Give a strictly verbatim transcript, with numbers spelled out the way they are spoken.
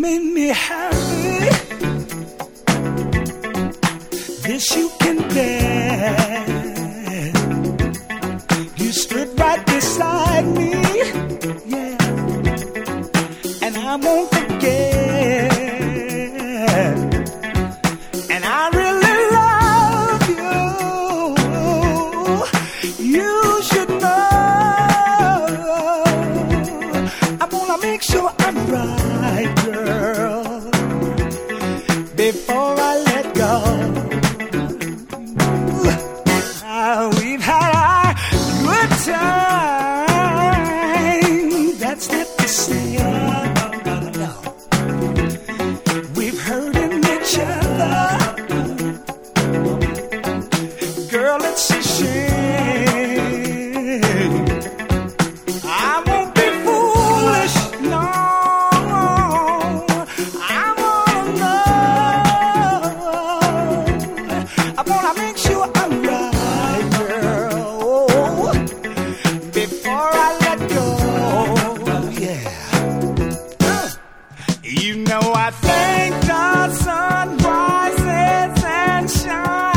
made me happy. This you can bear. You stood right beside me, yeah, and I won't forget. And I really love you. You should know. I wanna make sure I'm right, girl, before I let go. Uh, we've had our good time. That's not the same. No. We've hurting each other. Girl, it's a shame. I won't be foolish, no. I wanna know. I wanna make sure I'm right, girl, before I let go. Yeah. You know I thank the sun rises and shines.